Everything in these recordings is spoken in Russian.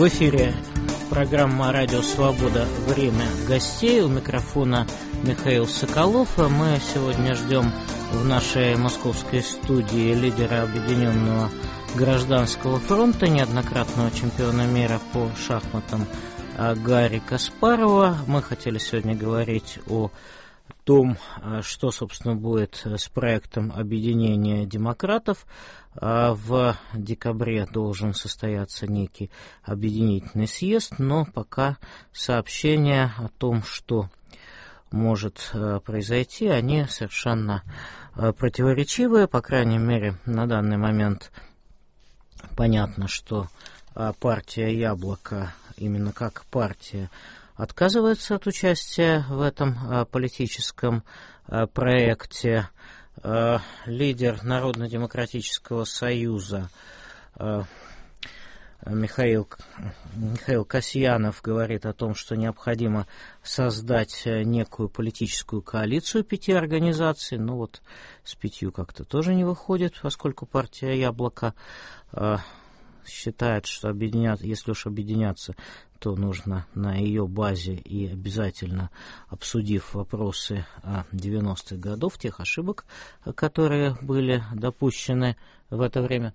В эфире программа «Радио Свобода. Время гостей». У микрофона Михаил Соколов. Мы сегодня ждем в нашей московской студии лидера Объединенного гражданского фронта, неоднократного чемпиона мира по шахматам Гарри Каспарова. Мы хотели сегодня говорить о том, что, собственно, будет с проектом объединения демократов. В декабре должен состояться некий объединительный съезд, но пока сообщения о том, что может произойти, они совершенно противоречивые. По крайней мере, на данный момент понятно, что партия «Яблоко» именно как партия отказывается от участия в этом политическом проекте. Лидер Народно-демократического союза Михаил Касьянов говорит о том, что необходимо создать некую политическую коалицию 5 организаций. Ну вот с 5 как-то тоже не выходит, поскольку партия «Яблоко» считает, что если уж объединяться, то нужно на ее базе и обязательно обсудив вопросы 90-х годов, тех ошибок, которые были допущены в это время.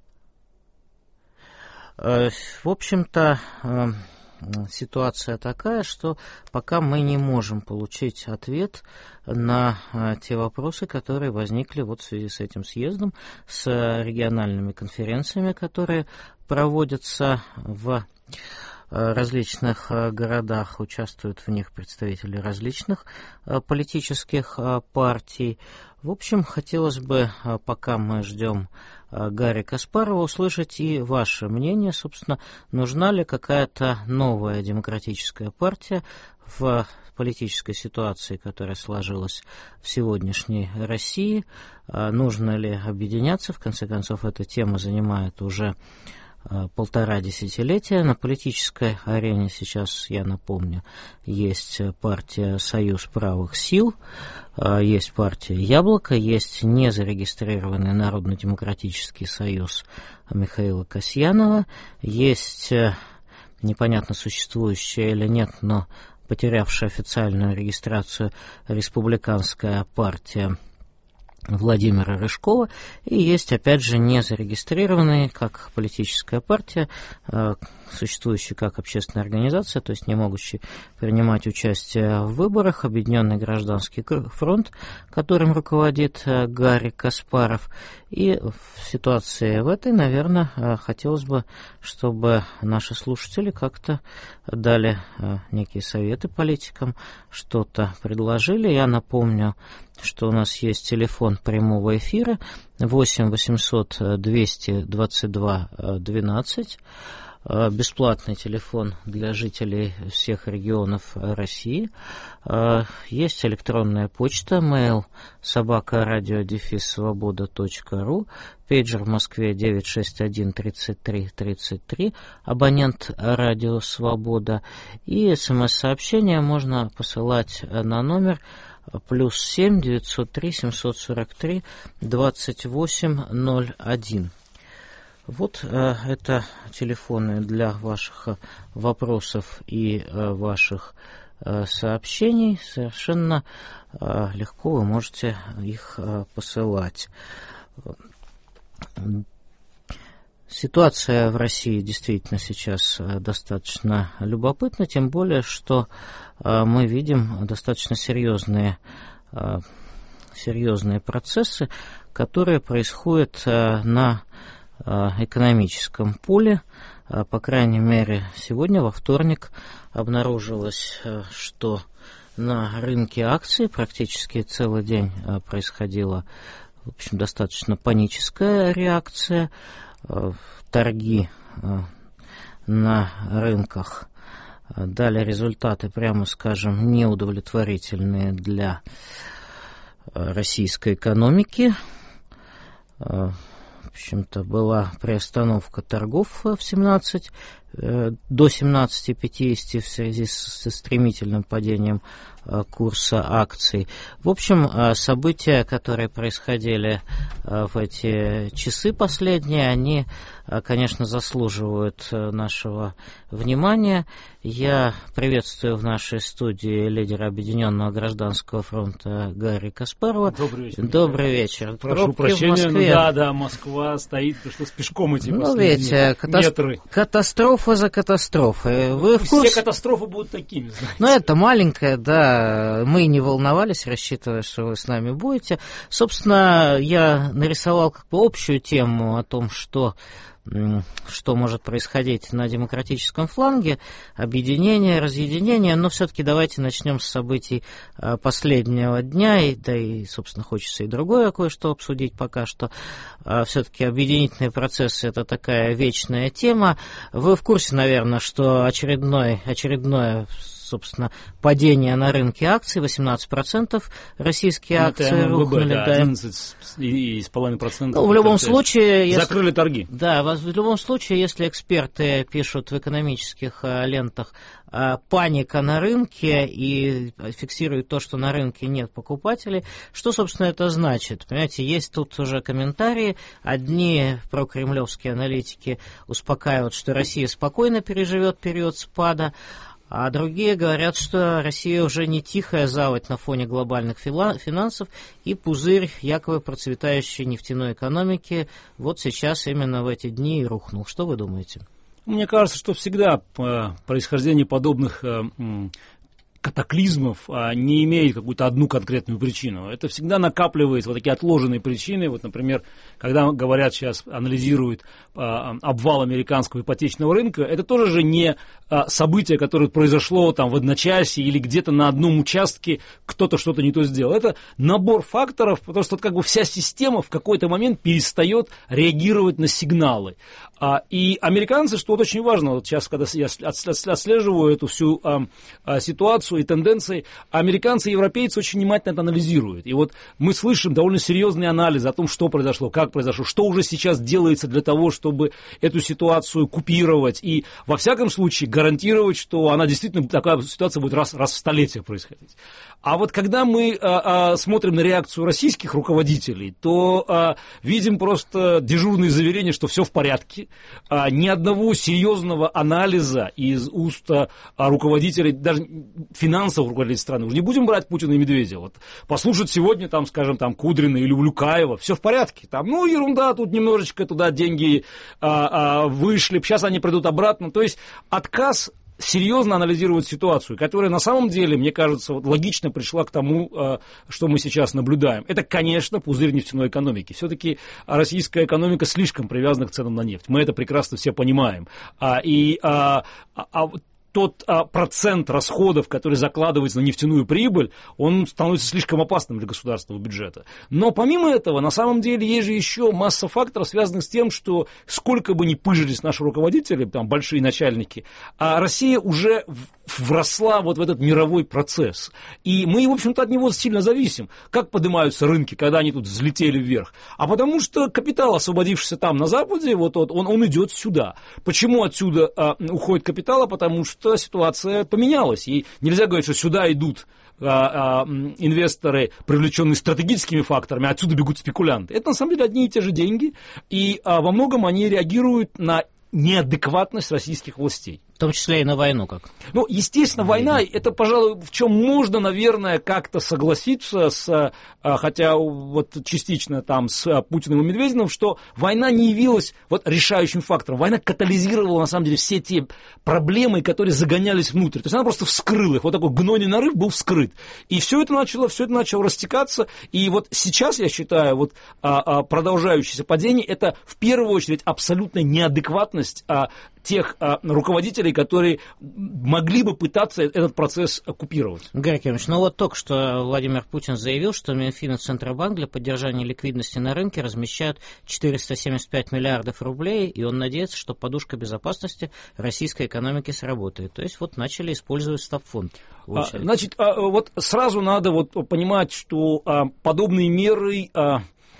В общем-то, ситуация такая, что пока мы не можем получить ответ на те вопросы, которые возникли вот в связи с этим съездом, с региональными конференциями, которые проводятся в различных городах, участвуют в них представители различных политических партий. В общем, хотелось бы, пока мы ждем Гарри Каспарова, услышать и ваше мнение. Собственно, нужна ли какая-то новая демократическая партия в политической ситуации, которая сложилась в сегодняшней России? Нужно ли объединяться? В конце концов, эта тема занимает уже 1,5 десятилетия. На политической арене сейчас, я напомню, есть партия «Союз правых сил», есть партия «Яблоко», есть незарегистрированный Народно-демократический союз Михаила Касьянова, есть непонятно существующая или нет, но потерявшая официальную регистрацию республиканская партия Владимира Рыжкова, и есть, опять же, незарегистрированные как политическая партия, существующая как общественная организация, то есть не могущий принимать участие в выборах, Объединенный гражданский фронт, которым руководит Гарри Каспаров. И в ситуации в этой, наверное, хотелось бы, чтобы наши слушатели как-то дали некие советы политикам, что-то предложили. Я напомню, что у нас есть телефон прямого эфира 8 800 222 12, бесплатный телефон для жителей всех регионов России. Есть электронная почта, mail @radio-svoboda.ru, пейджер в Москве 961 33 33, абонент «Радио Свобода», и смс-сообщения можно посылать на номер +7 903 743 2801. Вот это телефоны для ваших вопросов и ваших сообщений. Совершенно легко вы можете их посылать. Ситуация в России действительно сейчас достаточно любопытна, тем более, что мы видим достаточно серьезные процессы, которые происходят на экономическом поле. По крайней мере, сегодня, во вторник, обнаружилось, что на рынке акций практически целый день происходила, в общем, достаточно паническая реакция. Торги на рынках дали результаты, прямо скажем, неудовлетворительные для российской экономики. В общем-то, была приостановка торгов в 17 до 17,50 в связи со стремительным падением курса акций. В общем, события, которые происходили в эти часы последние, они, конечно, заслуживают нашего внимания. Я приветствую в нашей студии лидера Объединенного гражданского фронта Гарри Каспарова. Добрый вечер. Добрый вечер. Прошу прощения, да, Москва стоит, пришлось пешком идти последние метры. Катастрофа за катастрофой. Вы в курсе? Все катастрофы будут такими, знаете. Ну, это маленькая, да. Мы не волновались, рассчитывая, что вы с нами будете. Собственно, я нарисовал как бы общую тему о том, что может происходить на демократическом фланге, объединение, разъединение, но все-таки давайте начнем с событий последнего дня, и, собственно, хочется и другое кое-что обсудить пока что. Все-таки объединительные процессы — это такая вечная тема. Вы в курсе, наверное, что очередное, собственно, падение на рынке акций, 18% российские акции рухнули. Да, 11,5%. Ну, в любом случае... Закрыли торги. Да, в любом случае, если эксперты пишут в экономических лентах паника на рынке и фиксируют то, что на рынке нет покупателей, что, собственно, это значит? Понимаете, есть тут уже комментарии. Одни прокремлевские аналитики успокаивают, что Россия спокойно переживет период спада, а другие говорят, что Россия уже не тихая заводь на фоне глобальных финансов, и пузырь якобы процветающей нефтяной экономики вот сейчас именно в эти дни и рухнул. Что вы думаете? Мне кажется, что всегда происхождение подобных катаклизмов не имеет какую-то одну конкретную причину. Это всегда накапливается, вот такие отложенные причины. Вот, например, когда говорят сейчас, анализируют обвал американского ипотечного рынка, это тоже же не событие, которое произошло там в одночасье или где-то на одном участке кто-то что-то не то сделал. Это набор факторов, потому что как бы вся система в какой-то момент перестает реагировать на сигналы. И американцы, что вот очень важно, вот сейчас, когда я отслеживаю эту всю ситуацию и тенденции, американцы и европейцы очень внимательно это анализируют. И вот мы слышим довольно серьезные анализы о том, что произошло, как произошло, что уже сейчас делается для того, чтобы эту ситуацию купировать и, во всяком случае, гарантировать, что она действительно, такая ситуация будет раз в столетие происходить. А вот когда мы смотрим на реакцию российских руководителей, то видим просто дежурные заверения, что все в порядке. Ни одного серьезного анализа из уст руководителей, даже финансовых руководителей страны. Уже не будем брать Путина и Медведева. Вот послушать сегодня, там, скажем, там, Кудрина или Улюкаева, все в порядке. Там, ну, ерунда, тут немножечко туда деньги вышли, сейчас они придут обратно. То есть отказ серьезно анализировать ситуацию, которая на самом деле, мне кажется, вот, логично пришла к тому, что мы сейчас наблюдаем. Это, конечно, пузырь нефтяной экономики. Все-таки российская экономика слишком привязана к ценам на нефть. Мы это прекрасно все понимаем. Тот процент расходов, который закладывается на нефтяную прибыль, он становится слишком опасным для государственного бюджета. Но помимо этого, на самом деле, есть же еще масса факторов, связанных с тем, что сколько бы ни пыжились наши руководители, там, большие начальники, Россия уже вросла вот в этот мировой процесс. И мы, в общем-то, от него сильно зависим. Как поднимаются рынки, когда они тут взлетели вверх? А потому что капитал, освободившийся там на Западе, вот он идет сюда. Почему отсюда уходит капитал? Потому что ситуация поменялась. И нельзя говорить, что сюда идут инвесторы, привлеченные стратегическими факторами, а отсюда бегут спекулянты. Это на самом деле одни и те же деньги. И во многом они реагируют на неадекватность российских властей. В том числе и на войну как? Ну, естественно, война, это, пожалуй, в чем можно, наверное, как-то согласиться, хотя вот частично там с Путиным и Медведевым, что война не явилась вот решающим фактором. Война катализировала, на самом деле, все те проблемы, которые загонялись внутрь. То есть она просто вскрыла их. Вот такой гнойный нарыв был вскрыт. И все это начало растекаться. И вот сейчас, я считаю, вот продолжающееся падение, это в первую очередь абсолютная неадекватность тех руководителей, которые могли бы пытаться этот процесс оккупировать. Гарри Кимович, ну вот только что Владимир Путин заявил, что Минфин и Центробанк для поддержания ликвидности на рынке размещают 475 миллиардов рублей, и он надеется, что подушка безопасности российской экономики сработает. То есть вот начали использовать стабфонд. Значит, вот сразу надо вот понимать, что подобные меры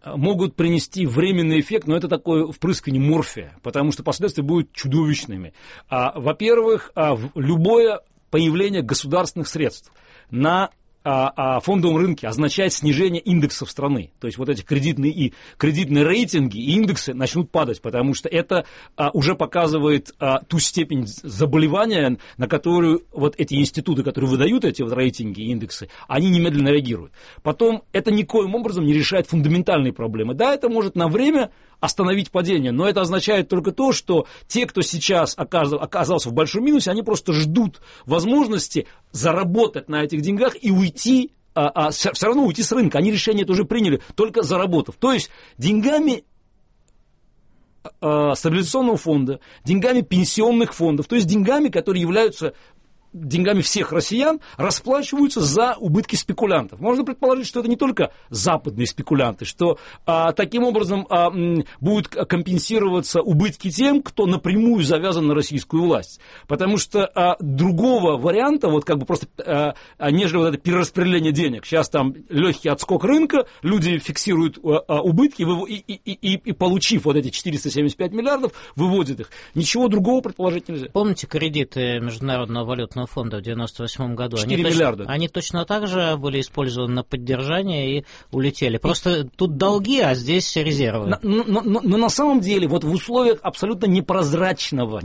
могут принести временный эффект, но это такое впрыскивание морфия, потому что последствия будут чудовищными. Во-первых, любое появление государственных средств на фондовом рынке означает снижение индексов страны. То есть вот эти кредитные рейтинги и индексы начнут падать, потому что это уже показывает ту степень заболевания, на которую вот эти институты, которые выдают эти вот рейтинги и индексы, они немедленно реагируют. Потом это никоим образом не решает фундаментальные проблемы. Да, это может на время остановить падение, но это означает только то, что те, кто сейчас оказался в большом минусе, они просто ждут возможности заработать на этих деньгах и уйти, все равно уйти с рынка. Они решение это уже приняли, только заработав. То есть деньгами стабилизационного фонда, деньгами пенсионных фондов, то есть деньгами, которые являются деньгами всех россиян, расплачиваются за убытки спекулянтов. Можно предположить, что это не только западные спекулянты, что таким образом будут компенсироваться убытки тем, кто напрямую завязан на российскую власть. Потому что другого варианта, вот как бы просто, нежели вот это перераспределение денег, сейчас там легкий отскок рынка, люди фиксируют убытки и получив вот эти 475 миллиардов, выводят их. Ничего другого предположить нельзя. Помните кредиты Международного валютного фонда в 1998 году? 4 миллиарда. Они точно так же были использованы на поддержание и улетели. Просто тут долги, а здесь резервы. Но на самом деле, вот в условиях абсолютно непрозрачного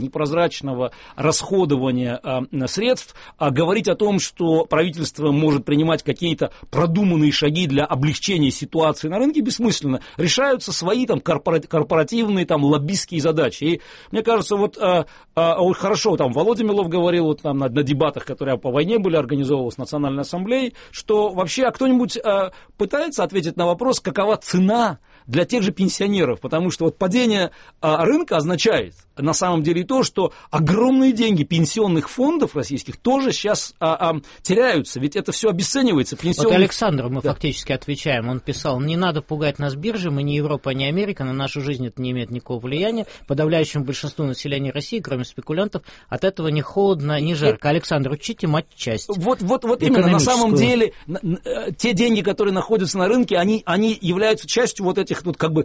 расходования средств, говорить о том, что правительство может принимать какие-то продуманные шаги для облегчения ситуации на рынке, бессмысленно. Решаются свои там корпоративные, там лоббистские задачи. И мне кажется, вот хорошо, там Володя Милов говорил вот там на дебатах, которые по войне были организовывались Национальной ассамблеей, что вообще кто-нибудь пытается ответить на вопрос, какова цена для тех же пенсионеров, потому что вот падение рынка означает на самом деле и то, что огромные деньги пенсионных фондов российских тоже сейчас теряются, ведь это все обесценивается. Вот Александру мы фактически отвечаем, он писал: не надо пугать нас биржей, мы не Европа, не Америка, на нашу жизнь это не имеет никакого влияния, подавляющему большинству населения России, кроме спекулянтов, от этого ни холодно, ни жарко. Александр, учите матчасть. Вот именно, на самом деле, те деньги, которые находятся на рынке, они являются частью вот этих вот как бы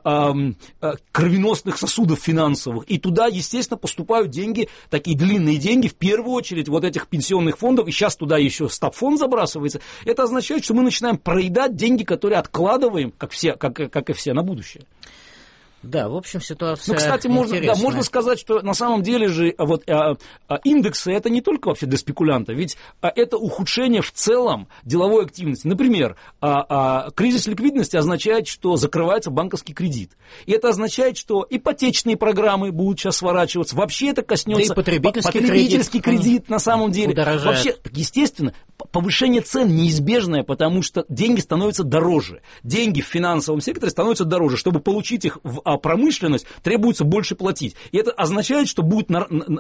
кровеносных сосудов финансовых. И туда, естественно, поступают деньги, такие длинные деньги, в первую очередь вот этих пенсионных фондов, и сейчас туда еще стабфонд забрасывается. Это означает, что мы начинаем проедать деньги, которые откладываем, как и все, на будущее. Да, в общем, ситуация кстати, можно сказать, что на самом деле же вот, индексы это не только вообще для спекулянта, ведь это ухудшение в целом деловой активности. Например, кризис ликвидности означает, что закрывается банковский кредит. И это означает, что ипотечные программы будут сейчас сворачиваться. Вообще это коснется... Да и потребительский кредит на самом деле. Удорожает. Вообще, естественно, повышение цен неизбежное, потому что деньги становятся дороже. Деньги в финансовом секторе становятся дороже. Чтобы получить их в промышленность, требуется больше платить. И это означает, что будет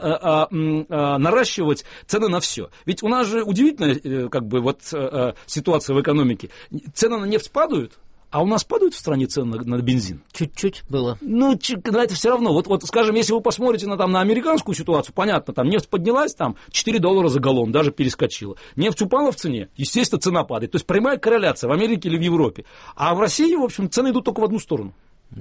наращивать цены на все. Ведь у нас же удивительная как бы, вот, ситуация в экономике. Цены на нефть падают, а у нас падают в стране цены на бензин? Чуть-чуть было. Это все равно. Вот, скажем, если вы посмотрите на американскую ситуацию, понятно, там нефть поднялась, там $4 за галлон, даже перескочила. Нефть упала в цене, естественно, цена падает. То есть прямая корреляция в Америке или в Европе. А в России, в общем, цены идут только в одну сторону.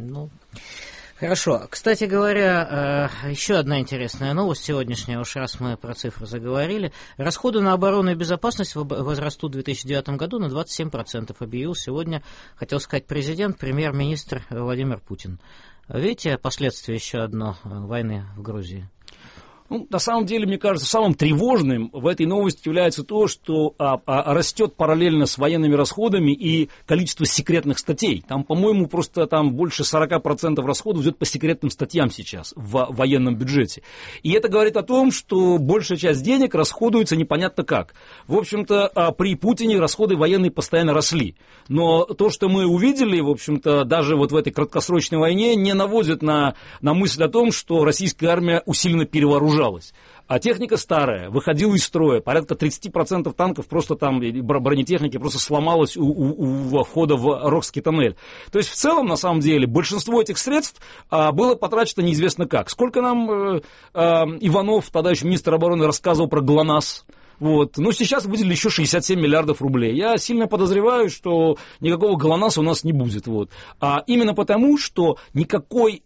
Хорошо. Кстати говоря, еще одна интересная новость сегодняшняя, уж раз мы про цифры заговорили. Расходы на оборону и безопасность возрастут в 2009 году на 27%, объявил сегодня, хотел сказать президент, премьер-министр Владимир Путин. Видите последствия еще одно войны в Грузии? На самом деле, мне кажется, самым тревожным в этой новости является то, что растет параллельно с военными расходами и количество секретных статей. Там, по-моему, просто больше 40% расходов идет по секретным статьям сейчас в военном бюджете. И это говорит о том, что большая часть денег расходуется непонятно как. В общем-то, при Путине расходы военные постоянно росли. Но то, что мы увидели, в общем-то, даже вот в этой краткосрочной войне, не наводит на мысль о том, что российская армия усиленно перевооружена. А техника старая, выходила из строя, порядка 30% танков просто там, бронетехники просто сломалось у входа в Рокский тоннель. То есть в целом, на самом деле, большинство этих средств было потрачено неизвестно как. Сколько нам Иванов, тогда еще министр обороны, рассказывал про ГЛОНАСС. Вот. Но сейчас выделили еще 67 миллиардов рублей. Я сильно подозреваю, что никакого ГЛОНАССа у нас не будет. Вот. Именно потому, что никакой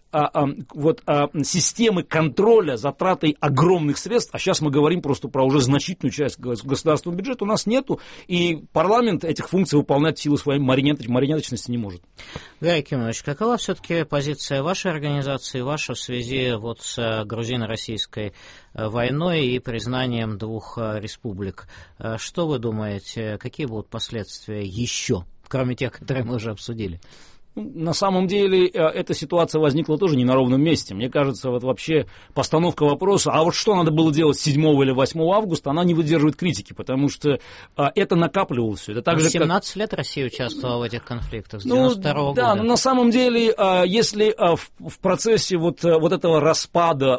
системы контроля затраты огромных средств, а сейчас мы говорим просто про уже значительную часть государственного бюджета, у нас нету, и парламент этих функций выполнять в силу своей марионеточности не может. Гарри Кимович, какова все-таки позиция вашей организации, ваша в связи вот с грузино-российской войной и признанием двух республик? Что вы думаете, какие будут последствия еще, кроме тех, которые мы уже обсудили? На самом деле, эта ситуация возникла тоже не на ровном месте. Мне кажется, вот вообще постановка вопроса, а вот что надо было делать 7 или 8 августа, она не выдерживает критики, потому что это накапливалось все. Это так же, 17 лет Россия участвовала в этих конфликтах с 92 года. Да, но на самом деле, если в процессе вот этого распада,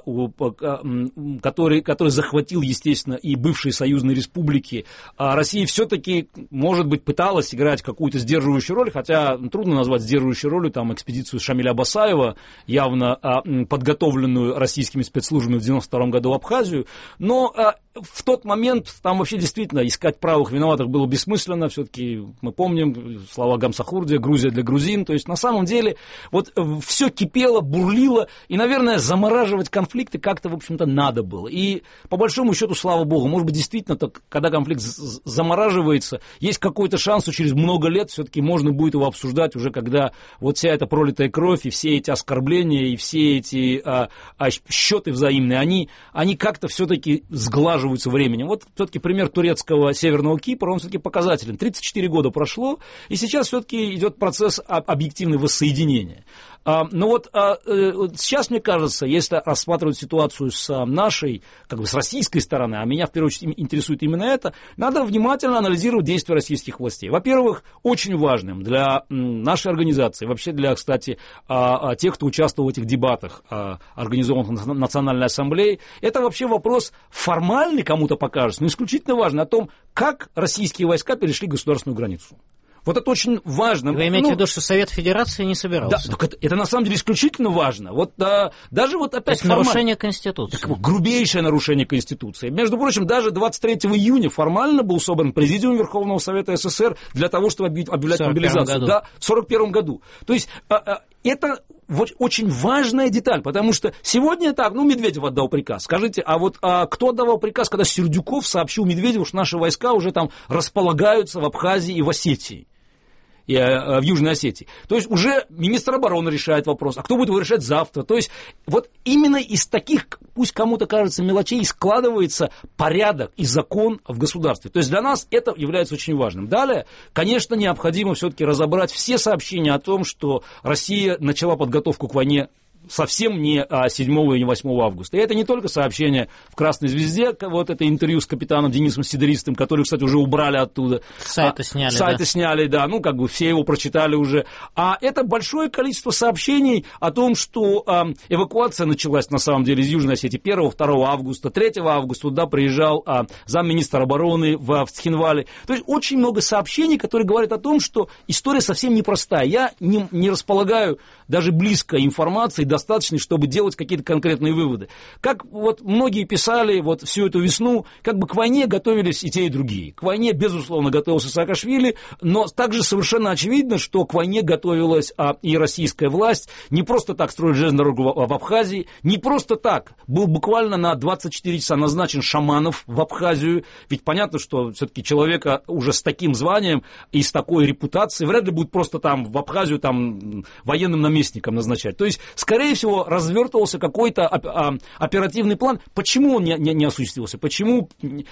который захватил, естественно, и бывшие союзные республики, Россия все-таки, может быть, пыталась играть какую-то сдерживающую роль, хотя трудно назвать сдерживающую ролью там экспедицию Шамиля Абасаева, явно подготовленную российскими спецслужбами в 92 году в Абхазию, но в тот момент там вообще действительно искать правых виноватых было бессмысленно, все-таки мы помним слова Гамсахурдия, Грузия для грузин, то есть на самом деле вот все кипело, бурлило, и, наверное, замораживать конфликты как-то, в общем-то, надо было. И по большому счету, слава богу, может быть, действительно, когда конфликт замораживается, есть какой-то шанс, что через много лет все-таки можно будет его обсуждать уже, когда вот вся эта пролитая кровь и все эти оскорбления и все эти счеты взаимные, они как-то все-таки сглаживаются временем. Вот все-таки пример турецкого Северного Кипра, он все-таки показателен. 34 года прошло, и сейчас все-таки идет процесс объективного воссоединения. Но вот сейчас, мне кажется, если рассматривать ситуацию с нашей, как бы с российской стороны, а меня в первую очередь интересует именно это, надо внимательно анализировать действия российских властей. Во-первых, очень важным для нашей организации, вообще для, кстати, тех, кто участвовал в этих дебатах, организованных Национальной Ассамблеей, это вообще вопрос формальный, кому-то покажется, но исключительно важный о том, как российские войска перешли государственную границу. Вот это очень важно. Вы имеете в виду, что Совет Федерации не собирался? Да, так это на самом деле исключительно важно. Вот даже вот опять нарушение Конституции. Так, грубейшее нарушение Конституции. Между прочим, даже 23 июня формально был собран Президиум Верховного Совета СССР для того, чтобы объявлять мобилизацию. Да, в 1941 году. То есть это вот очень важная деталь, потому что сегодня так, Медведев отдал приказ. Скажите, кто отдавал приказ, когда Сердюков сообщил Медведеву, что наши войска уже там располагаются в Абхазии и в Осетии? И в Южной Осетии. То есть уже министр обороны решает вопрос, а кто будет его решать завтра? То есть вот именно из таких, пусть кому-то кажется, мелочей складывается порядок и закон в государстве. То есть для нас это является очень важным. Далее, конечно, необходимо все-таки разобрать все сообщения о том, что Россия начала подготовку к войне совсем не 7 и не 8 августа. И это не только сообщение в «Красной звезде», вот это интервью с капитаном Денисом Сидористым, который, кстати, уже убрали оттуда. Сайты сняли, да. Все его прочитали уже. А это большое количество сообщений о том, что эвакуация началась, на самом деле, из Южной Осетии 1, 2 августа, 3 августа туда приезжал замминистра обороны в Цхинвале. То есть очень много сообщений, которые говорят о том, что история совсем непростая. Я не располагаю даже близко информации, достаточной, чтобы делать какие-то конкретные выводы. Как вот многие писали вот всю эту весну, как бы к войне готовились и те, и другие. К войне, безусловно, готовился Саакашвили, но также совершенно очевидно, что к войне готовилась и российская власть. Не просто так строили железную дорогу в Абхазии, не просто так. Был буквально на 24 часа назначен Шаманов в Абхазию. Ведь понятно, что все-таки человека уже с таким званием и с такой репутацией вряд ли будет просто там в Абхазию там военным наместником назначать. То есть, скорее всего, развертывался какой-то оперативный план. Почему он не осуществился? Почему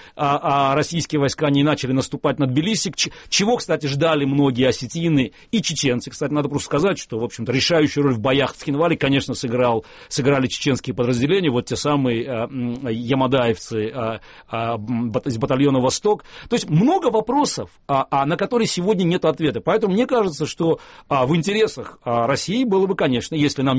российские войска не начали наступать на Тбилиси? Чего, кстати, ждали многие осетины и чеченцы? Кстати, надо просто сказать, что, в общем-то, решающую роль в боях в Цхинвале, конечно, сыграли чеченские подразделения, вот те самые ямадаевцы из батальона «Восток». То есть много вопросов, на которые сегодня нет ответа. Поэтому мне кажется, что в интересах России было бы, конечно, если нам нечего сказать,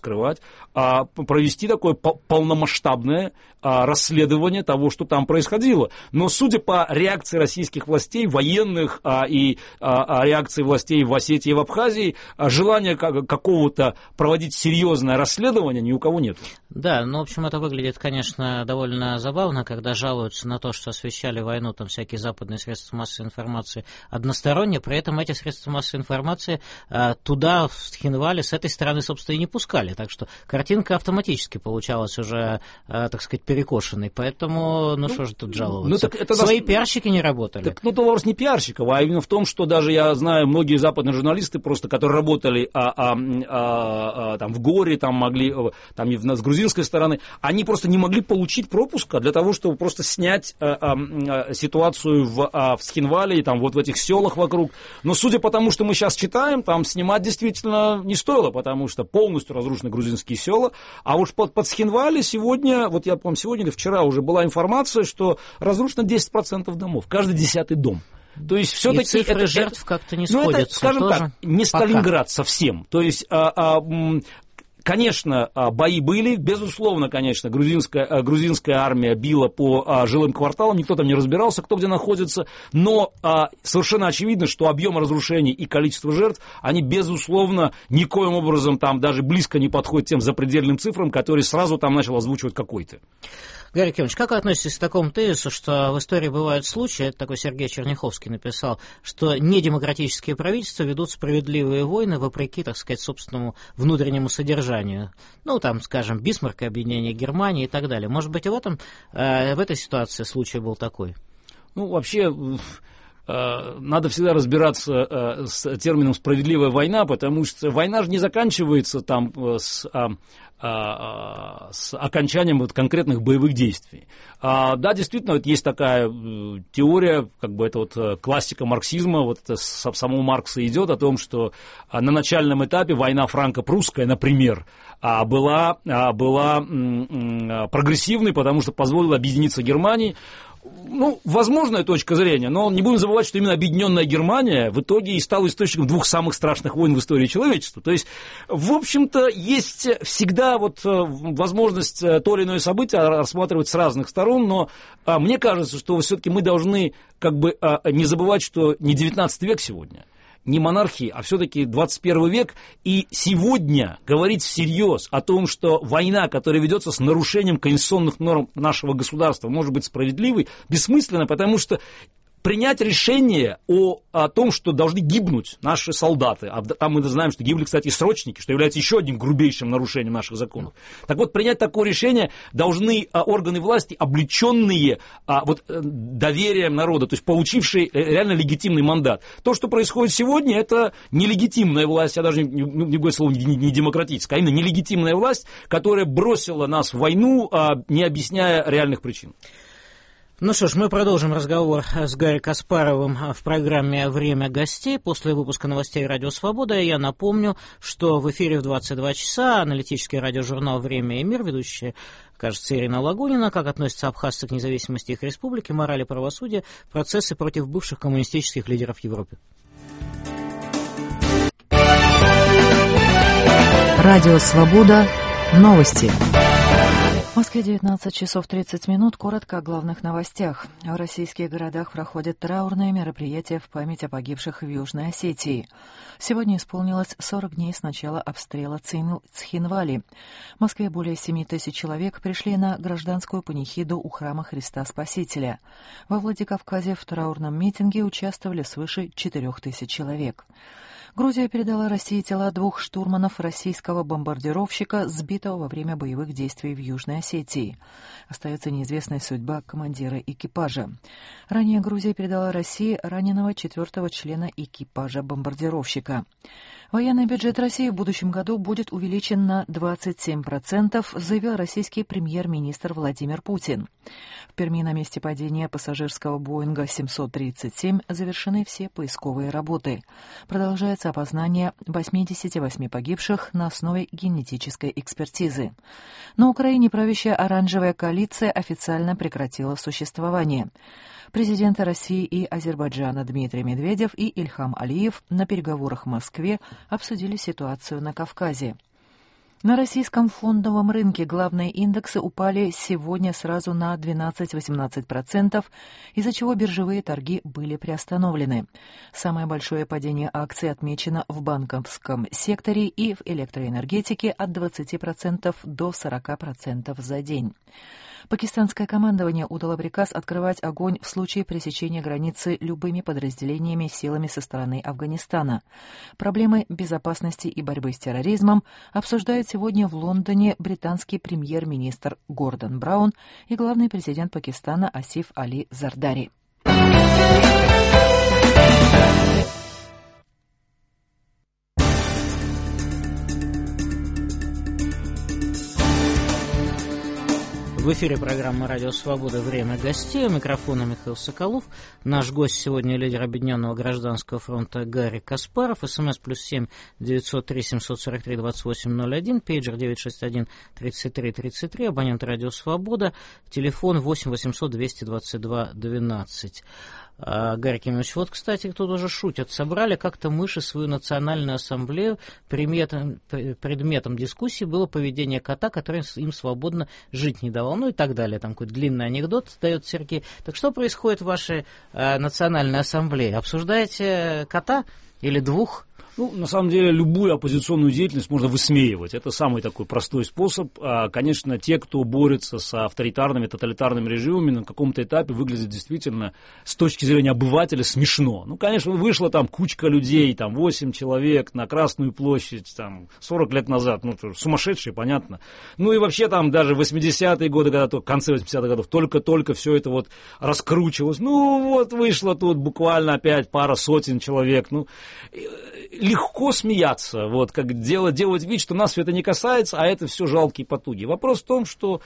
скрывать, провести такое полномасштабное расследование того, что там происходило. Но судя по реакции российских властей, военных и реакции властей в Осетии и в Абхазии, желания какого-то проводить серьезное расследование ни у кого нет. Да, ну, в общем, это выглядит, конечно, довольно забавно, когда жалуются на то, что освещали войну там всякие западные средства массовой информации односторонне, при этом эти средства массовой информации туда, в Цхинвале, с этой стороны, собственно, и не пускали. Так что картинка автоматически получалась уже, так сказать, перекошенной. Поэтому, ну что же тут жаловаться? Свои пиарщики не работали. Так, ну, это вопрос не пиарщиков, а именно в том, что даже я знаю, многие западные журналисты, просто, которые работали там, в ГОРе, там могли, там, с грузинской стороны, они просто не могли получить пропуска для того, чтобы просто снять ситуацию в Цхинвале, там, вот в этих селах вокруг. Но судя по тому, что мы сейчас читаем, там снимать действительно не стоило, потому что полностью разрушены грузинские села. А уж под Цхинвале сегодня, вот я, по-моему, сегодня или вчера уже была информация, что разрушено 10% домов, каждый 10-й дом. То есть все-таки цифры жертв как-то не сходятся. Ну, это, скажем тоже так, не Сталинград совсем. То есть, конечно, бои были, безусловно, конечно, грузинская армия била по жилым кварталам, никто там не разбирался, кто где находится, но совершенно очевидно, что объем разрушений и количество жертв, они, безусловно, никоим образом там даже близко не подходят тем запредельным цифрам, которые сразу там начал озвучивать какой-то. Гарри Кимович, как вы относитесь к такому тезису, что в истории бывают случаи, это такой Сергей Черняховский написал, что недемократические правительства ведут справедливые войны вопреки, так сказать, собственному внутреннему содержанию. Ну, там, скажем, Бисмарк, объединение Германии и так далее. Может быть, и в этой ситуации случай был такой? Ну, вообще, надо всегда разбираться с термином «справедливая война», потому что война же не заканчивается там с окончанием вот конкретных боевых действий. Да, действительно, вот есть такая теория, как бы это вот классика марксизма, вот это с самого Маркса идет о том, что на начальном этапе война франко-прусская, например, была прогрессивной, потому что позволила объединиться Германии. Ну, возможная точка зрения, но не будем забывать, что именно объединенная Германия в итоге и стала источником двух самых страшных войн в истории человечества. То есть, в общем-то, есть всегда вот возможность то или иное событие рассматривать с разных сторон, но мне кажется, что все-таки мы должны как бы не забывать, что не 19 век сегодня, не монархии, а все-таки 21 век, и сегодня говорить всерьез о том, что война, которая ведется с нарушением конституционных норм нашего государства, может быть справедливой, бессмысленно, потому что принять решение о том, что должны гибнуть наши солдаты, а там мы знаем, что гибли, кстати, срочники, что является еще одним грубейшим нарушением наших законов. Так вот, принять такое решение должны органы власти, облеченные доверием народа, то есть получившие реально легитимный мандат. То, что происходит сегодня, это нелегитимная власть, я даже не говорю слово не демократическая, а именно нелегитимная власть, которая бросила нас в войну, не объясняя реальных причин. Ну что ж, мы продолжим разговор с Гарри Каспаровым в программе «Время гостей» после выпуска новостей «Радио Свобода». Я напомню, что в эфире в 22 часа аналитический радиожурнал «Время и мир», ведущая, кажется, Ирина Лагунина. Как относятся абхазцы к независимости их республики, морали и правосудия, процессы против бывших коммунистических лидеров Европы. Радио Свобода. Новости. В Москве 19 часов 30 минут. Коротко о главных новостях. В российских городах проходят траурные мероприятия в память о погибших в Южной Осетии. Сегодня исполнилось 40 дней с начала обстрела Цхинвали. В Москве более 7 тысяч человек пришли на гражданскую панихиду у храма Христа Спасителя. Во Владикавказе в траурном митинге участвовали свыше 4 тысяч человек. Грузия передала России тела 2 штурманов российского бомбардировщика, сбитого во время боевых действий в Южной Осетии. Остается неизвестной судьба командира экипажа. Ранее Грузия передала России раненого 4-го члена экипажа бомбардировщика. Военный бюджет России в будущем году будет увеличен на 27%, заявил российский премьер-министр Владимир Путин. В Перми на месте падения пассажирского Боинга 737 завершены все поисковые работы. Продолжается опознание 88 погибших на основе генетической экспертизы. На Украине правящая оранжевая коалиция официально прекратила существование. Президенты России и Азербайджана Дмитрий Медведев и Ильхам Алиев на переговорах в Москве обсудили ситуацию на Кавказе. На российском фондовом рынке главные индексы упали сегодня сразу на 12-18%, из-за чего биржевые торги были приостановлены. Самое большое падение акций отмечено в банковском секторе и в электроэнергетике от 20% до 40% за день. Пакистанское командование отдало приказ открывать огонь в случае пересечения границы любыми подразделениями силами со стороны Афганистана. Проблемы безопасности и борьбы с терроризмом обсуждают сегодня в Лондоне британский премьер-министр Гордон Браун и главный президент Пакистана Асиф Али Зардари. В эфире программа «Радио Свобода. Время гостей». У микрофона Михаил Соколов. Наш гость сегодня — лидер Объединенного гражданского фронта Гарри Каспаров. СМС +7 903 743 2801, пейджер 961 33 33, абонент «Радио Свобода», телефон 8 800 222 12. Гарри Кимович, вот, кстати, тут уже шутят. Собрали как-то мыши свою национальную ассамблею. Предметом дискуссии было поведение кота, который им свободно жить не давал. Ну и так далее. Там какой-то длинный анекдот дает Сергей. Так что происходит в вашей национальной ассамблее? Обсуждаете кота или двух? Ну, на самом деле, любую оппозиционную деятельность можно высмеивать. Это самый такой простой способ. Конечно, те, кто борется с авторитарными, тоталитарными режимами, на каком-то этапе выглядят действительно, с точки зрения обывателя, смешно. Ну, конечно, вышла там кучка людей, там 8 человек на Красную площадь, там 40 лет назад. Ну, сумасшедшие, понятно. Ну, и вообще там даже в 80-е годы, когда в конце 80-х годов только-только все это вот раскручивалось. Ну, вот вышло тут буквально опять пара сотен человек. Ну, легко смеяться, вот, как делать вид, что нас все это не касается, а это все жалкие потуги. Вопрос в том, что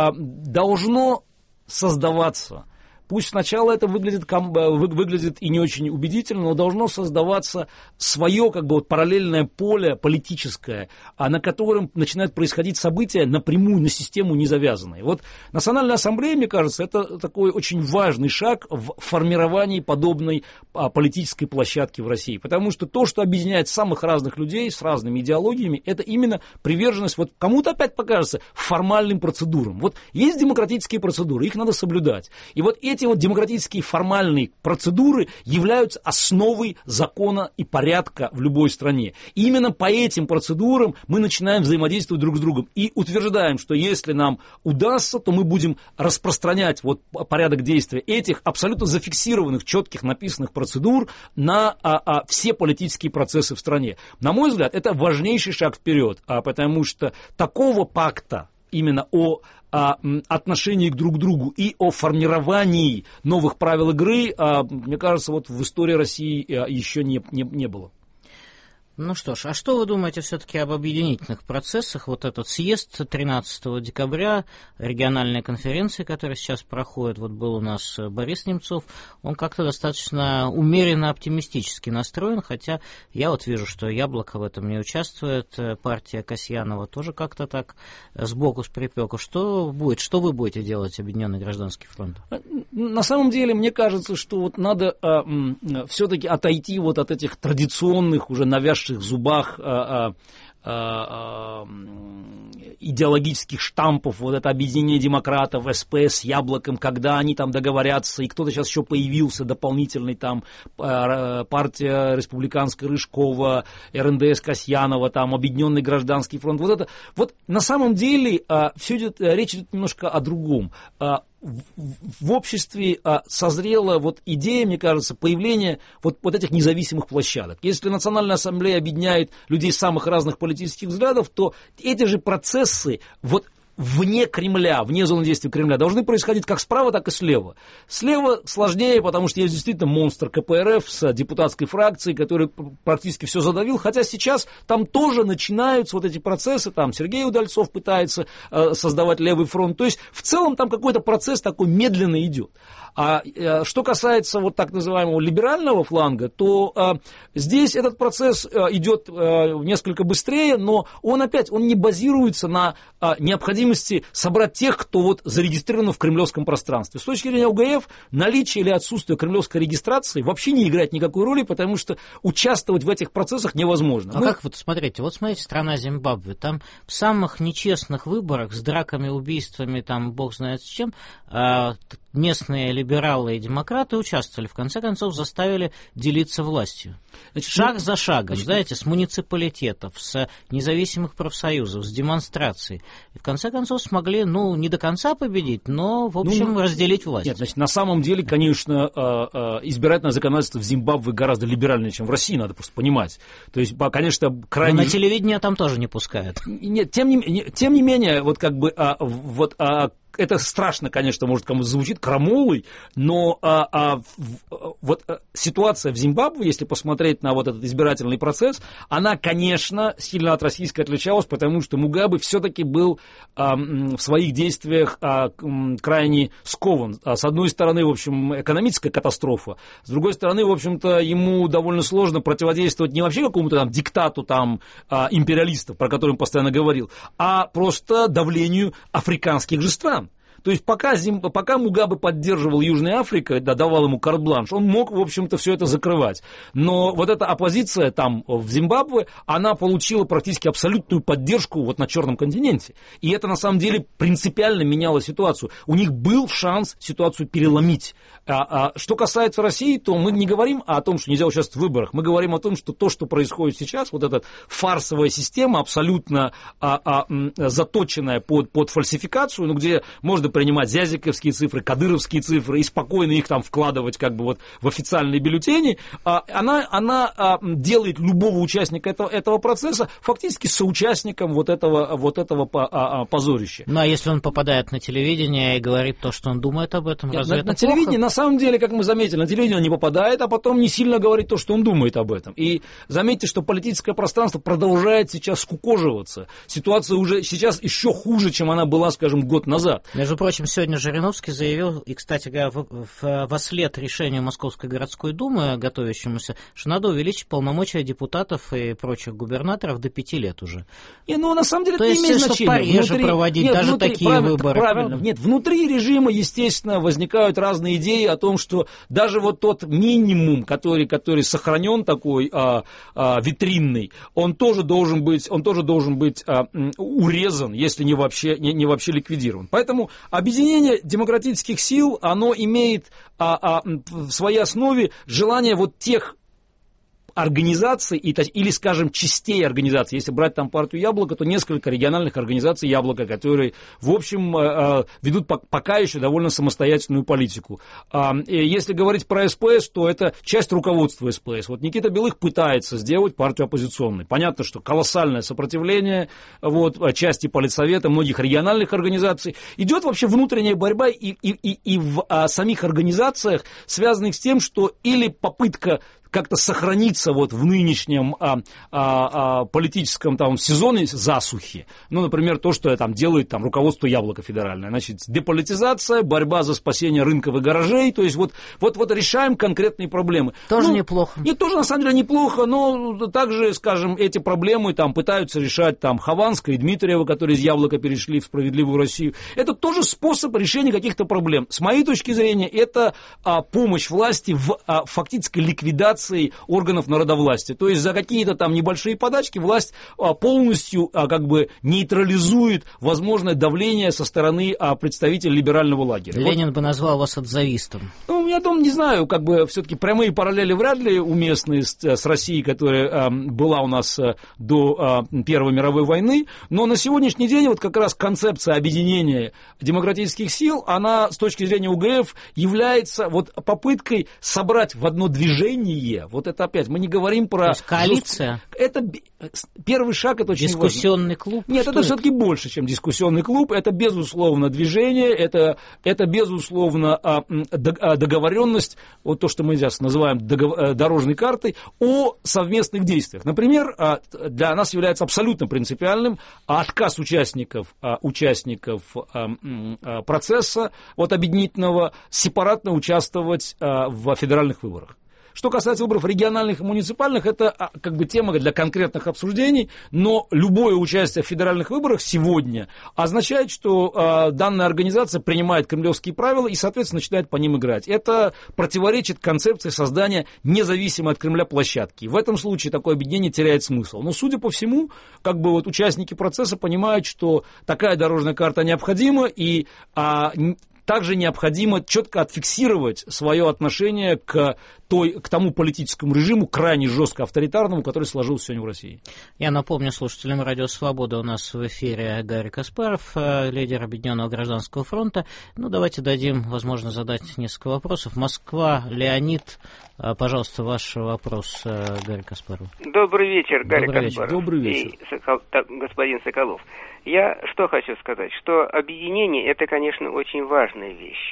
должно создаваться, пусть сначала это выглядит и не очень убедительно, но должно создаваться свое как бы вот параллельное поле политическое, на котором начинают происходить события напрямую на систему не завязанные. Вот Национальная ассамблея, мне кажется, это такой очень важный шаг в формировании подобной политической площадки в России. Потому что то, что объединяет самых разных людей с разными идеологиями, это именно приверженность, вот кому-то опять покажется, формальным процедурам. Вот есть демократические процедуры, их надо соблюдать. И вот эти вот демократические формальные процедуры являются основой закона и порядка в любой стране. И именно по этим процедурам мы начинаем взаимодействовать друг с другом и утверждаем, что если нам удастся, то мы будем распространять вот порядок действия этих абсолютно зафиксированных, четких, написанных процедур на все политические процессы в стране. На мой взгляд, это важнейший шаг вперед, потому что такого пакта именно о отношении друг к другу и о формировании новых правил игры, мне кажется, вот в истории России еще не было. Ну что ж, а что вы думаете все-таки об объединительных процессах? Вот этот съезд 13 декабря, региональная конференция, которая сейчас проходит, вот был у нас Борис Немцов, он как-то достаточно умеренно оптимистически настроен, хотя я вот вижу, что Яблоко в этом не участвует, партия Касьянова тоже как-то так сбоку с припеку. Что будет? Что вы будете делать, Объединенный гражданский фронт? На самом деле, мне кажется, что вот надо все-таки отойти вот от этих традиционных, уже навязших в зубах идеологических штампов, вот это объединение демократов, СПС с Яблоком, когда они там договорятся, и кто-то сейчас еще появился дополнительный, там партия республиканская Рыжкова, РНДС Касьянова, там Объединенный гражданский фронт, вот это, вот на самом деле речь идет немножко о другом. В обществе созрела вот идея, мне кажется, появления вот этих независимых площадок. Если Национальная ассамблея объединяет людей самых разных политических взглядов, то эти же процессы вот вне Кремля, вне зоны действия Кремля, должны происходить как справа, так и слева. Слева сложнее, потому что есть действительно монстр КПРФ с депутатской фракцией, который практически все задавил, хотя сейчас там тоже начинаются вот эти процессы, там Сергей Удальцов пытается создавать левый фронт, то есть в целом там какой-то процесс такой медленно идет. А что касается вот так называемого либерального фланга, то здесь этот процесс идет несколько быстрее, но он опять не базируется на необходимости необходимости собрать тех, кто вот зарегистрирован в кремлевском пространстве. С точки зрения ОГФ, наличие или отсутствие кремлевской регистрации вообще не играет никакой роли, потому что участвовать в этих процессах невозможно. А как вот смотрите, страна Зимбабве, там в самых нечестных выборах с драками, убийствами, там бог знает с чем, местные либералы и демократы участвовали, в конце концов заставили делиться властью. Шаг за шагом, знаете, с муниципалитетов, с независимых профсоюзов, с демонстраций. И в конце концов смогли, не до конца победить, но, в общем, разделить власть. Нет, значит, на самом деле, конечно, избирательное законодательство в Зимбабве гораздо либеральнее, чем в России, надо просто понимать. То есть, конечно, крайне... Но на телевидение там тоже не пускают. Нет, тем не менее, это страшно, конечно, может, кому-то звучит крамолой, но ситуация в Зимбабве, если посмотреть на вот этот избирательный процесс, она, конечно, сильно от российской отличалась, потому что Мугабе все-таки был в своих действиях крайне скован. С одной стороны, в общем, экономическая катастрофа, с другой стороны, в общем-то, ему довольно сложно противодействовать не вообще какому-то там диктату империалистов, про который он постоянно говорил, а просто давлению африканских же стран. То есть пока Мугабе поддерживал Южную Африку, давал ему карт-бланш, он мог, в общем-то, все это закрывать. Но вот эта оппозиция там в Зимбабве, она получила практически абсолютную поддержку вот на Черном континенте. И это на самом деле принципиально меняло ситуацию. У них был шанс ситуацию переломить. Что касается России, то мы не говорим о том, что нельзя участвовать в выборах. Мы говорим о том, что то, что происходит сейчас, вот эта фарсовая система, абсолютно заточенная под фальсификацию, где можно принимать зязиковские цифры, кадыровские цифры и спокойно их там вкладывать в официальные бюллетени, она делает любого участника этого процесса фактически соучастником вот этого позорища. Ну, а если он попадает на телевидение и говорит то, что он думает об этом, разве это на телевидении, на самом деле, как мы заметили, на телевидение он не попадает, а потом не сильно говорит то, что он думает об этом. И заметьте, что политическое пространство продолжает сейчас скукоживаться. Ситуация уже сейчас еще хуже, чем она была, скажем, год назад. Между прочим, сегодня Жириновский заявил, и, кстати говоря, вослед решению Московской городской думы, готовящемуся, что надо увеличить полномочия депутатов и прочих губернаторов до 5 лет уже. На самом деле, то это не имеет значения. То есть, в Париже проводить даже такие выборы. Правильно. Нет, внутри режима, естественно, возникают разные идеи о том, что даже вот тот минимум, который сохранен такой витринный, он тоже должен быть урезан, если не вообще ликвидирован. Поэтому объединение демократических сил, оно имеет в своей основе желание вот тех организаций или, скажем, частей организаций. Если брать там партию «Яблоко», то несколько региональных организаций «Яблоко», которые, в общем, ведут пока еще довольно самостоятельную политику. Если говорить про СПС, то это часть руководства СПС. Вот Никита Белых пытается сделать партию оппозиционной. Понятно, что колоссальное сопротивление части политсовета, многих региональных организаций. Идет вообще внутренняя борьба и в самих организациях, связанных с тем, что или попытка как-то сохраниться в нынешнем политическом сезоне засухи. Например, то, что делает руководство «Яблоко» федеральное. Значит, деполитизация, борьба за спасение рынков и гаражей. То есть вот решаем конкретные проблемы. Тоже неплохо. Нет, тоже на самом деле неплохо, но также, скажем, эти проблемы пытаются решать Хованская и Дмитриева, которые из «Яблока» перешли в «Справедливую Россию». Это тоже способ решения каких-то проблем. С моей точки зрения, это помощь власти в фактической ликвидации органов народовластия. То есть за какие-то небольшие подачки власть полностью нейтрализует возможное давление со стороны представителей либерального лагеря. Ленин бы назвал вас отзавистом. Я не знаю, все-таки прямые параллели вряд ли уместны с Россией, которая была у нас до Первой мировой войны, но на сегодняшний день как раз концепция объединения демократических сил, она с точки зрения УГФ является попыткой собрать в одно движение. Это опять, мы не говорим про... То есть коалиция? Это первый шаг, это очень дискуссионный важно. Клуб? Нет, это все-таки больше, чем дискуссионный клуб. Это, безусловно, движение, это безусловно, договоренность, то, что мы сейчас называем дорожной картой, о совместных действиях. Например, для нас является абсолютно принципиальным отказ участников процесса объединительного сепаратно участвовать в федеральных выборах. Что касается выборов региональных и муниципальных, это как бы тема для конкретных обсуждений, но любое участие в федеральных выборах сегодня означает, что данная организация принимает кремлевские правила и, соответственно, начинает по ним играть. Это противоречит концепции создания независимой от Кремля площадки. В этом случае такое объединение теряет смысл. Но, судя по всему, как бы вот участники процесса понимают, что такая дорожная карта необходима, и также необходимо четко отфиксировать свое отношение к тому политическому режиму, крайне жестко авторитарному, который сложился сегодня в России. Я напомню слушателям Радио Свобода, у нас в эфире Гарри Каспаров, лидер Объединенного гражданского фронта. Давайте дадим возможность задать несколько вопросов. Москва, Леонид, пожалуйста, ваш вопрос Гарри Каспарову. Добрый вечер, Гарри Каспаров. Добрый вечер. И господин Соколов. Я что хочу сказать, что объединение – это, конечно, очень важная вещь.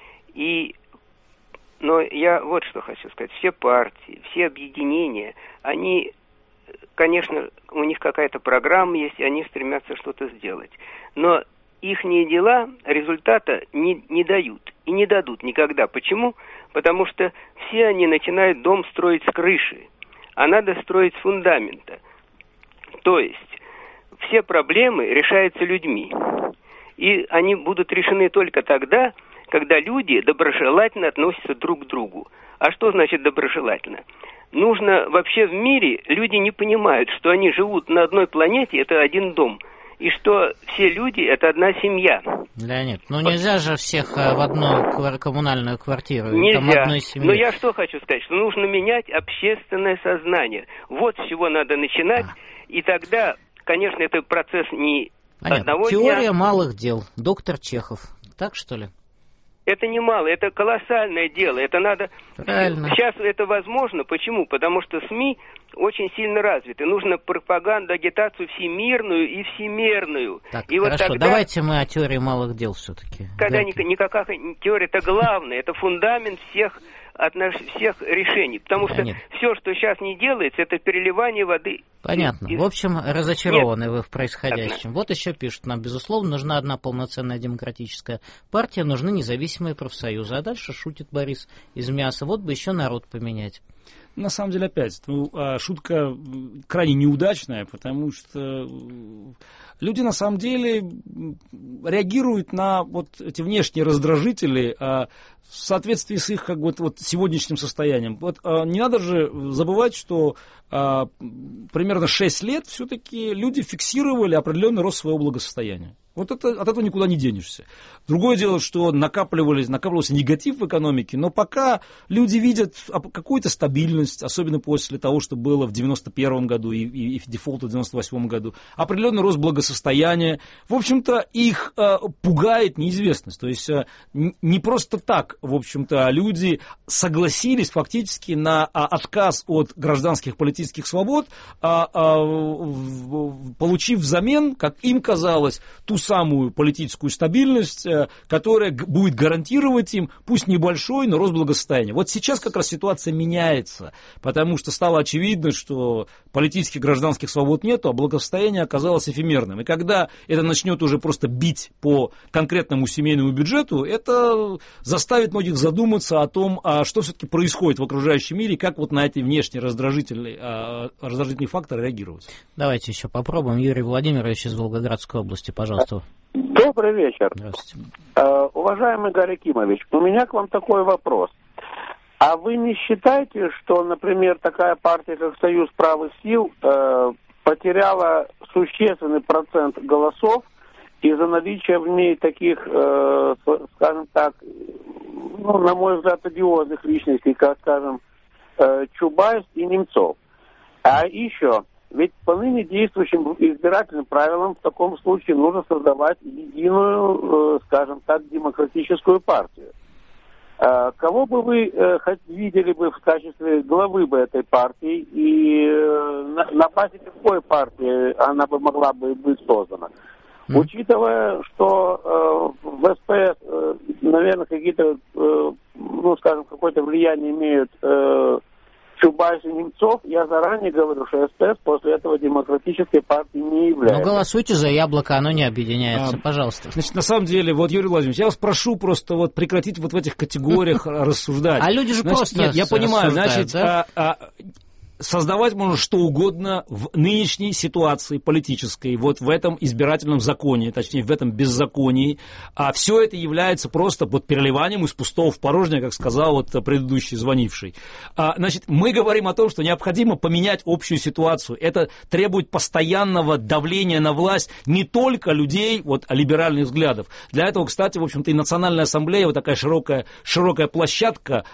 Но я вот что хочу сказать. Все партии, все объединения, они, конечно, у них какая-то программа есть, и они стремятся что-то сделать. Но ихние дела результата не дают и не дадут никогда. Почему? Потому что все они начинают дом строить с крыши, а надо строить с фундамента. То есть все проблемы решаются людьми. И они будут решены только тогда, когда люди доброжелательно относятся друг к другу. А что значит доброжелательно? Нужно вообще в мире, люди не понимают, что они живут на одной планете, это один дом, и что все люди это одна семья. Леонид, нельзя же всех в одну коммунальную квартиру. Нельзя. Там одной семьи. Но я что хочу сказать, что нужно менять общественное сознание. Вот с чего надо начинать, и тогда, конечно, это процесс не одного дня. Теория малых дел. Доктор Чехов. Так, что ли? Это не мало, это колоссальное дело. Это надо... Правильно. Сейчас это возможно. Почему? Потому что СМИ очень сильно развиты. Нужно пропаганду, агитацию всемирную и всемерную. Так, и хорошо, вот тогда, давайте мы о теории малых дел все-таки. Когда никакая теория, это главное, это фундамент всех решений. Потому что все, что сейчас не делается, это переливание воды. Понятно. В общем, разочарованы вы в происходящем. Вот еще пишут нам, безусловно, нужна одна полноценная демократическая партия, нужны независимые профсоюзы. А дальше шутит Борис из мяса. Вот бы еще народ поменять. На самом деле, опять, шутка крайне неудачная, потому что люди, на самом деле, реагируют на вот эти внешние раздражители в соответствии с их сегодняшним состоянием. Не надо же забывать, что примерно 6 лет все-таки люди фиксировали определенный рост своего благосостояния. От этого никуда не денешься. Другое дело, что накапливался негатив в экономике, но пока люди видят какую-то стабильность, особенно после того, что было в 91 году и дефолт в 98 году, определенный рост благосостояния, в общем-то, их пугает неизвестность. То есть не просто так, в общем-то, люди согласились фактически на отказ от гражданских политических свобод, получив взамен, как им казалось, ту самую политическую стабильность, которая будет гарантировать им, пусть небольшой, но рост благосостояния. Вот сейчас как раз ситуация меняется, потому что стало очевидно, что политических гражданских свобод нету, а благосостояние оказалось эфемерным. И когда это начнет уже просто бить по конкретному семейному бюджету, это заставит многих задуматься о том, что все-таки происходит в окружающем мире, и как вот на эти внешние раздражительные факторы реагировать. Давайте еще попробуем. Юрий Владимирович из Волгоградской области, пожалуйста. Добрый вечер. Здравствуйте. Уважаемый Гарри Кимович, у меня к вам такой вопрос. А вы не считаете, что, например, такая партия, как Союз правых сил, потеряла существенный процент голосов из-за наличия в ней таких, скажем так, на мой взгляд, одиозных личностей, как, скажем, Чубайс и Немцов? А еще... Ведь по ныне действующим избирательным правилам в таком случае нужно создавать единую, скажем так, демократическую партию. Кого бы вы видели бы в качестве главы бы этой партии и на базе какой партии она бы могла бы быть создана? Учитывая, что в СПС, наверное, какие-то, скажем, какое-то влияние имеют Чубайс и Немцов, я заранее говорю, что СПС после этого демократической партией не является. Ну, голосуйте за Яблоко, оно не объединяется, пожалуйста. Значит, на самом деле, вот, Юрий Владимирович, я вас прошу просто вот прекратить вот в этих категориях рассуждать. А люди же просто нет, я понимаю, значит, да? Создавать можно что угодно в нынешней ситуации политической, вот в этом избирательном законе, точнее, в этом беззаконии. А все это является просто вот переливанием из пустого в порожнее, как сказал вот предыдущий звонивший. Значит, мы говорим о том, что необходимо поменять общую ситуацию. Это требует постоянного давления на власть не только людей вот, либеральных взглядов. Для этого, кстати, в общем-то, и Национальная ассамблея, вот такая широкая площадка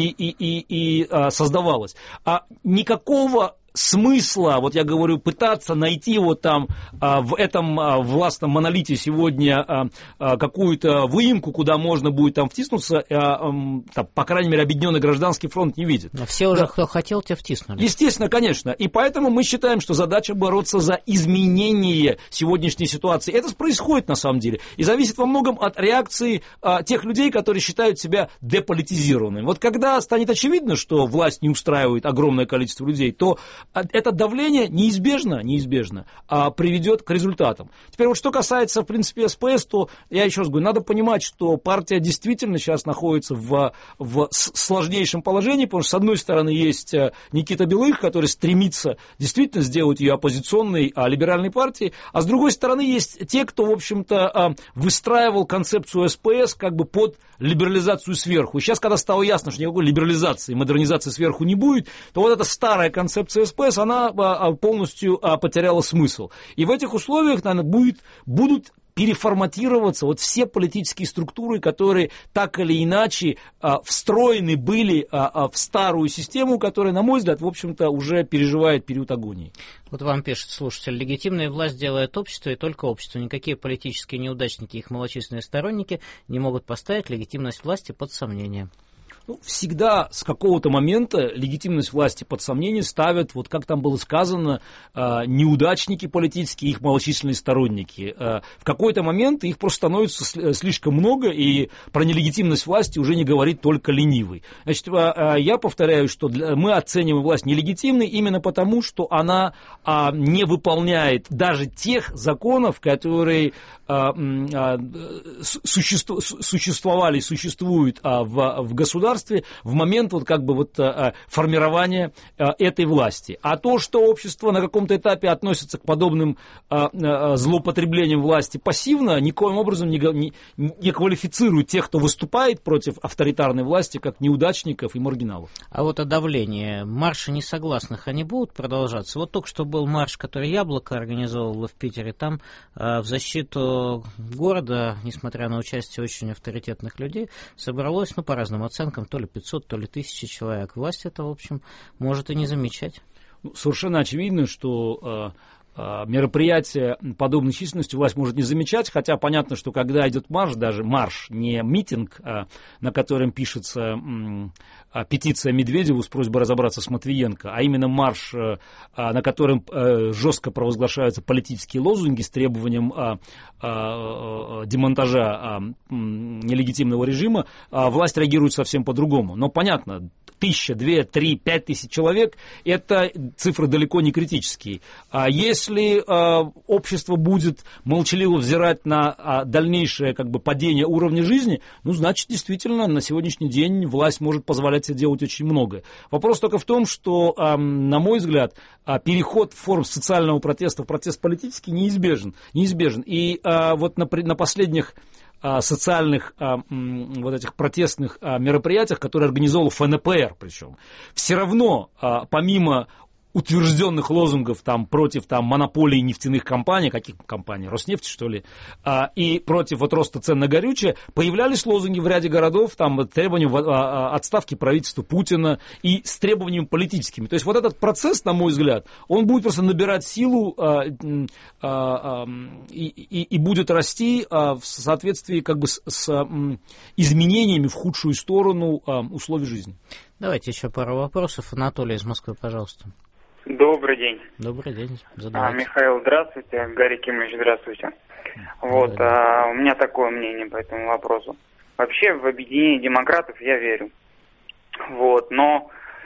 создавалась. Никакого смысла, вот я говорю, пытаться найти вот там в этом властном монолите сегодня какую-то выемку, куда можно будет там втиснуться, там, по крайней мере, Объединенный гражданский фронт не видит. Но все уже, кто хотел, те втиснули. Естественно, конечно. И поэтому мы считаем, что задача бороться за изменение сегодняшней ситуации. Это происходит на самом деле. И зависит во многом от реакции тех людей, которые считают себя деполитизированными. Вот когда станет очевидно, что власть не устраивает огромное количество людей, то это давление неизбежно приведет к результатам. Теперь вот что касается, в принципе, СПС, то я еще раз говорю, надо понимать, что партия действительно сейчас находится в сложнейшем положении, потому что, с одной стороны, есть Никита Белых, который стремится действительно сделать ее оппозиционной либеральной партией, а с другой стороны, есть те, кто, в общем-то, выстраивал концепцию СПС как бы под либерализацию сверху. И сейчас, когда стало ясно, что никакой либерализации, модернизации сверху не будет, то вот эта старая концепция СПС, она полностью потеряла смысл. И в этих условиях, наверное, будут переформатироваться вот все политические структуры, которые так или иначе встроены были в старую систему, которая, на мой взгляд, в общем-то, уже переживает период агонии. Вот вам пишет слушатель: легитимная власть делает общество и только общество. Никакие политические неудачники и их малочисленные сторонники не могут поставить легитимность власти под сомнение. Ну, всегда с какого-то момента легитимность власти под сомнение ставят, вот как там было сказано, неудачники политические, их малочисленные сторонники. В какой-то момент их просто становится слишком много, и про нелегитимность власти уже не говорит только ленивый. Значит, я повторяю, что мы оцениваем власть нелегитимной именно потому, что она не выполняет даже тех законов, которые существовали, существуют в государстве в момент вот как бы вот формирования этой власти. А то, что общество на каком-то этапе относится к подобным злоупотреблениям власти пассивно, никоим образом не квалифицирует тех, кто выступает против авторитарной власти, как неудачников и маргиналов. А вот о давлении. Марши несогласных, они будут продолжаться? Вот только что был марш, который Яблоко организовывало в Питере. Там в защиту города, несмотря на участие очень авторитетных людей, собралось, по разным оценкам, то ли 500, то ли 1000 человек. Власть это, в общем, может и не замечать. Совершенно очевидно, что мероприятия подобной численности власть может не замечать, хотя понятно, что когда идет марш, даже марш, не митинг, на котором пишется петиция Медведеву с просьбой разобраться с Матвиенко, а именно марш, на котором жестко провозглашаются политические лозунги с требованием демонтажа нелегитимного режима, власть реагирует совсем по-другому. Но понятно, 1000, 2, 3, 5 тысяч человек – это цифры далеко не критические. Если общество будет молчаливо взирать на дальнейшее как бы падение уровня жизни, значит, действительно, на сегодняшний день власть может позволять себе делать очень многое. Вопрос только в том, что, на мой взгляд, переход в форму социального протеста в протест политический неизбежен. И вот на последних социальных вот этих протестных мероприятиях, которые организовал ФНПР, причем, все равно, помимо утвержденных лозунгов против монополии нефтяных компаний, каких компаний, Роснефти, что ли, и против роста цен на горючее, появлялись лозунги в ряде городов, требованием отставки правительства Путина и с требованиями политическими. То есть вот этот процесс, на мой взгляд, он будет просто набирать силу и будет расти в соответствии как бы с изменениями в худшую сторону условий жизни. Давайте еще пару вопросов. Анатолий из Москвы, пожалуйста. Добрый день. Добрый день. Задавайте. Михаил, здравствуйте. Гарри Кимович, здравствуйте. У меня такое мнение по этому вопросу. Вообще в объединение демократов я верю. Но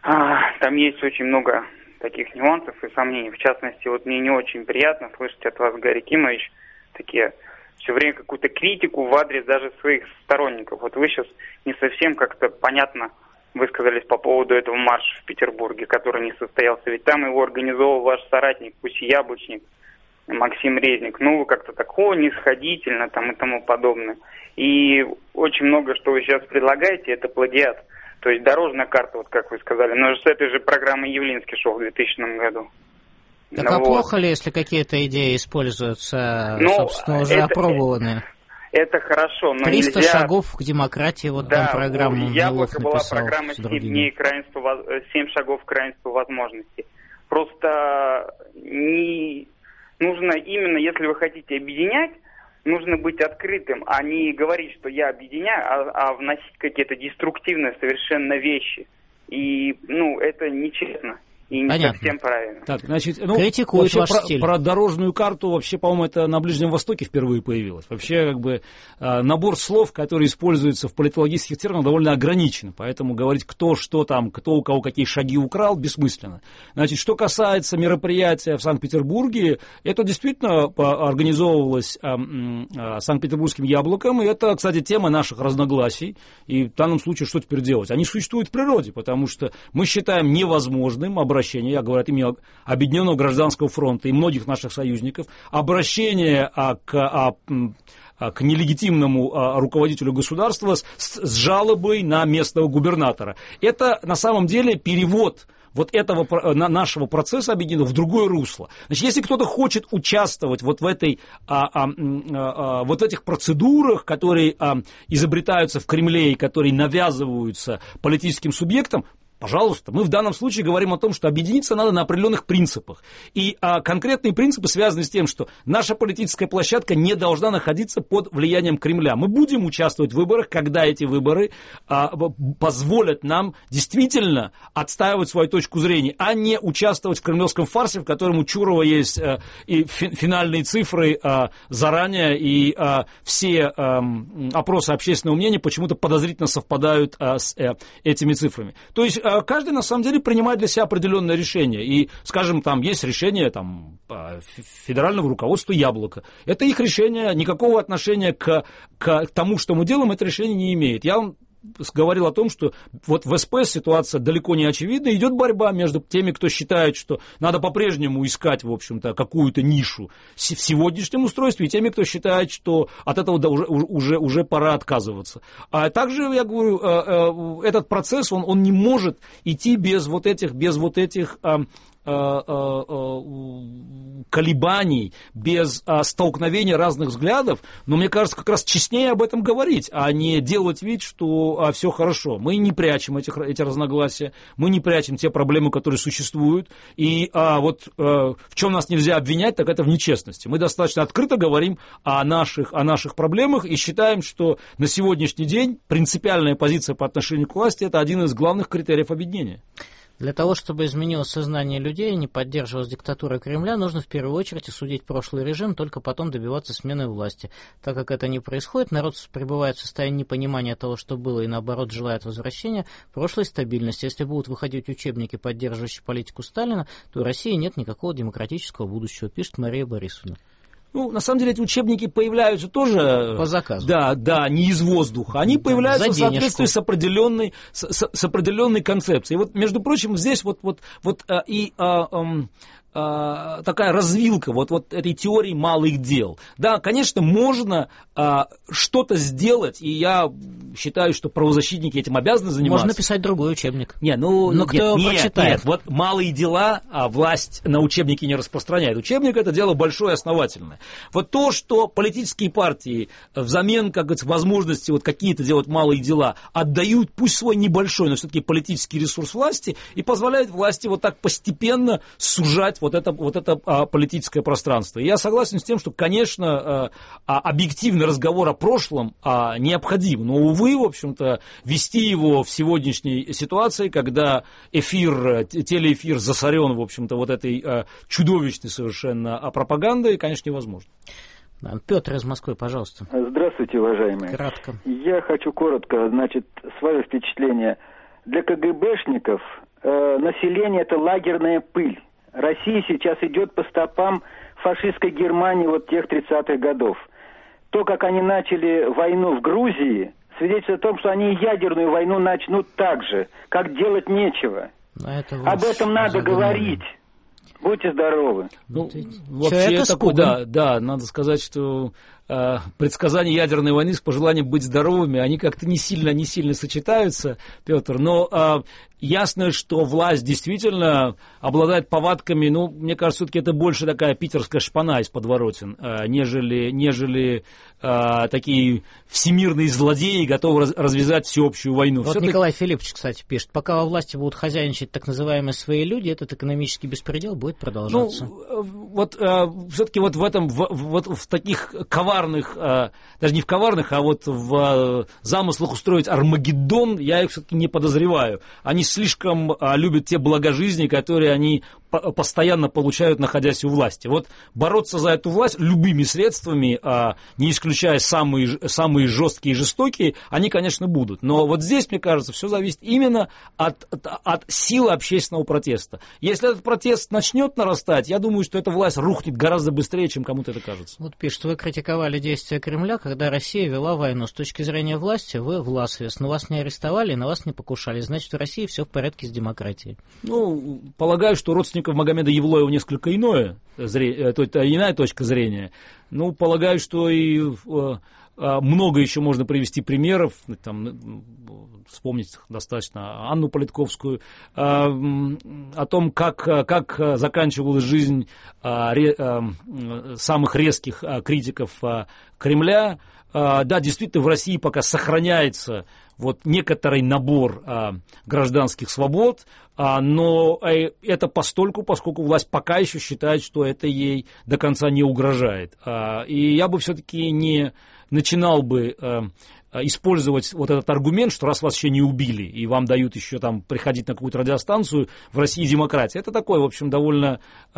Там есть очень много таких нюансов и сомнений. В частности, вот мне не очень приятно слышать от вас, Гарри Кимович, такие все время какую-то критику в адрес даже своих сторонников. Вот вы сейчас не совсем как-то понятно высказались по поводу этого марша в Петербурге, который не состоялся. Ведь там его организовал ваш соратник, пусть и яблочник, Максим Резник. Ну, вы как-то такого нисходительно там и тому подобное. И очень много, что вы сейчас предлагаете, это плагиат. То есть дорожная карта, вот как вы сказали. Но с этой же программы Явлинский шел в 2000 году. Так а плохо ли, если какие-то идеи используются, собственно, уже опробованные? Это хорошо, но 300 нельзя... шагов к демократии, вот там программу Яблоко была программа 7 шагов к равенству возможностей. Просто нужно именно, если вы хотите объединять, нужно быть открытым, а не говорить, что я объединяю, а вносить какие-то деструктивные совершенно вещи. И, это нечестно. И не совсем правильно. Так, значит, критикует ваш стиль. Про дорожную карту вообще, по-моему, это на Ближнем Востоке впервые появилось. Вообще, набор слов, которые используются в политологических терминах, довольно ограничен. Поэтому говорить, кто что там, кто у кого какие шаги украл, бессмысленно. Значит, что касается мероприятия в Санкт-Петербурге, это действительно организовывалось Санкт-Петербургским яблоком. И это, кстати, тема наших разногласий. И в данном случае что теперь делать? Они существуют в природе, потому что мы считаем невозможным обращение, я говорю от имени Объединенного гражданского фронта и многих наших союзников, обращение к нелегитимному руководителю государства с жалобой на местного губернатора. Это на самом деле перевод вот этого нашего процесса объединенного в другое русло. Значит, если кто-то хочет участвовать вот в этих процедурах, которые изобретаются в Кремле и которые навязываются политическим субъектам, пожалуйста, мы в данном случае говорим о том, что объединиться надо на определенных принципах. И конкретные принципы связаны с тем, что наша политическая площадка не должна находиться под влиянием Кремля. Мы будем участвовать в выборах, когда эти выборы позволят нам действительно отстаивать свою точку зрения, а не участвовать в кремлевском фарсе, в котором у Чурова есть и финальные цифры заранее, и все опросы общественного мнения почему-то подозрительно совпадают с этими цифрами. То есть каждый, на самом деле, принимает для себя определенное решение. И, скажем, там есть решение федерального руководства «Яблоко». Это их решение, никакого отношения к тому, что мы делаем, это решение не имеет. Я вам говорил о том, что вот в СП ситуация далеко не очевидна, идет борьба между теми, кто считает, что надо по-прежнему искать, в общем-то, какую-то нишу в сегодняшнем устройстве, и теми, кто считает, что от этого уже пора отказываться. А также, я говорю, этот процесс, он не может идти без вот этих колебаний, без столкновения разных взглядов, но мне кажется, как раз честнее об этом говорить, а не делать вид, что все хорошо. Мы не прячем эти разногласия, мы не прячем те проблемы, которые существуют, и в чем нас нельзя обвинять, так это в нечестности. Мы достаточно открыто говорим о наших проблемах и считаем, что на сегодняшний день принципиальная позиция по отношению к власти – это один из главных критериев объединения. Для того, чтобы изменилось сознание людей и не поддерживалась диктатура Кремля, нужно в первую очередь осудить прошлый режим, только потом добиваться смены власти. Так как это не происходит, народ пребывает в состоянии непонимания того, что было, и наоборот желает возвращения прошлой стабильности. Если будут выходить учебники, поддерживающие политику Сталина, то у России нет никакого демократического будущего, пишет Мария Борисовна. На самом деле, эти учебники появляются тоже... По заказу. Да, не из воздуха. Они появляются в соответствии с определенной концепцией. И вот, между прочим, здесь такая развилка вот этой теории малых дел. Да, конечно, можно что-то сделать, и я считаю, что правозащитники этим обязаны заниматься. Можно написать другой учебник. Но кто его прочитает? Вот малые дела власть на учебники не распространяет. Учебник – это дело большое и основательное. Вот то, что политические партии взамен, как говорится, возможности вот какие-то делать малые дела отдают, пусть свой небольшой, но все-таки политический ресурс власти, и позволяет власти вот так постепенно сужать вот это политическое пространство. И я согласен с тем, что, конечно, объективный разговор о прошлом необходим, но, увы, в общем-то, вести его в сегодняшней ситуации, когда телеэфир засорен, в общем-то, вот этой чудовищной совершенно пропагандой, конечно, невозможно. Петр из Москвы, пожалуйста. Здравствуйте, уважаемые. Кратко. Я хочу коротко, свое впечатление. Для КГБшников населения – это лагерная пыль. Россия сейчас идет по стопам фашистской Германии вот тех 30-х годов. То, как они начали войну в Грузии, свидетельствует о том, что они ядерную войну начнут так же, как делать нечего. Об этом надо говорить. Будьте здоровы. Ну, вообще такое, да, надо сказать, что предсказания ядерной войны с пожеланием быть здоровыми, они как-то не сильно сочетаются, Петр, но ясно, что власть действительно обладает повадками, ну, мне кажется, все-таки это больше такая питерская шпана из подворотен, нежели такие всемирные злодеи, готовы развязать всеобщую войну. Вот все-таки... Николай Филиппович, кстати, пишет, пока во власти будут хозяйничать так называемые свои люди, этот экономический беспредел будет продолжаться. Ну, вот все-таки вот в этом, вот в таких коварных, даже не в коварных, а вот в замыслах устроить Армагеддон, я их все-таки не подозреваю. Они слишком любят те блага жизни, которые они постоянно получают, находясь у власти. Вот бороться за эту власть любыми средствами, не исключая самые жесткие и жестокие, они, конечно, будут. Но вот здесь, мне кажется, все зависит именно от силы общественного протеста. Если этот протест начнет нарастать, я думаю, что эта власть рухнет гораздо быстрее, чем кому-то это кажется. Вот пишет, вы критиковали действия Кремля, когда Россия вела войну. С точки зрения власти вы власовец, но вас не арестовали, на вас не покушали. Значит, в России все в порядке с демократией. Ну, полагаю, что родственников Магомеда Евлоева несколько иная точка зрения. Ну, полагаю, что и много еще можно привести примеров, там, вспомнить достаточно Анну Политковскую, о том, как заканчивалась жизнь самых резких критиков Кремля. Да, действительно, в России пока сохраняется вот некоторый набор гражданских свобод, но это поскольку власть пока еще считает, что это ей до конца не угрожает. И я бы все-таки не начинал бы использовать вот этот аргумент, что раз вас еще не убили и вам дают еще там приходить на какую-то радиостанцию, в России демократия. Это такой, в общем, довольно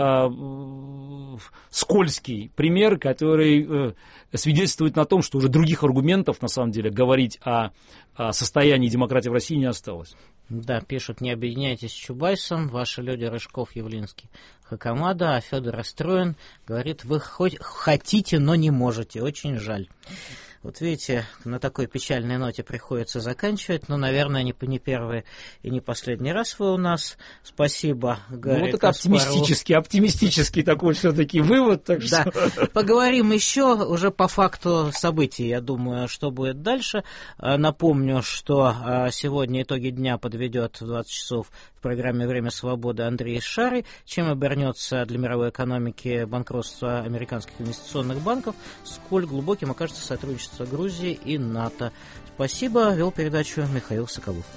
скользкий пример, который свидетельствует на том, что уже других аргументов, на самом деле, говорить о состоянии демократии в России не осталось. Да, пишут, не объединяйтесь с Чубайсом, ваши люди Рыжков, Явлинский, Хакамада, а Федор расстроен, говорит, вы хоть хотите, но не можете, очень жаль. Вот видите, на такой печальной ноте приходится заканчивать, но, наверное, не первый и не последний раз вы у нас. Спасибо, Гарри. Ну, вот это оптимистический такой все-таки вывод. Так да, что... поговорим еще уже по факту событий, я думаю, что будет дальше. Напомню, что сегодня итоги дня подведет в 20 часов в программе «Время свободы» Андрей Шарый. Чем обернется для мировой экономики банкротство американских инвестиционных банков, сколь глубоким окажется сотрудничество Грузии и НАТО. Спасибо. Вел передачу Михаил Соколов.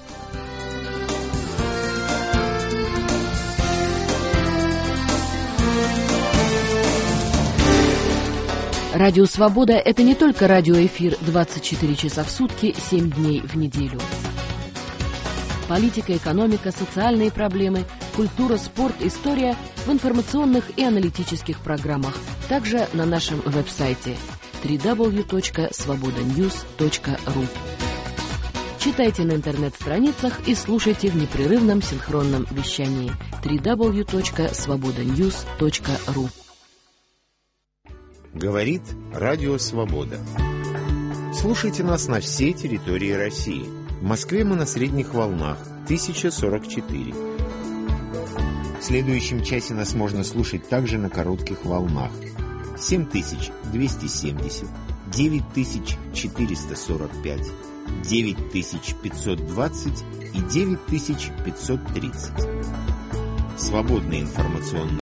Радио «Свобода» — это не только радиоэфир 24 часа в сутки, 7 дней в неделю. Политика, экономика, социальные проблемы, культура, спорт, история в информационных и аналитических программах. Также на нашем веб-сайте www.svobodanews.ru. Читайте на интернет-страницах и слушайте в непрерывном синхронном вещании www.svobodanews.ru. Говорит Радио Свобода. Слушайте нас на всей территории России. В Москве мы на средних волнах 1044. В следующем часе нас можно слушать также на коротких волнах 7270, 9445, 9520 и 9530. Свободный информационный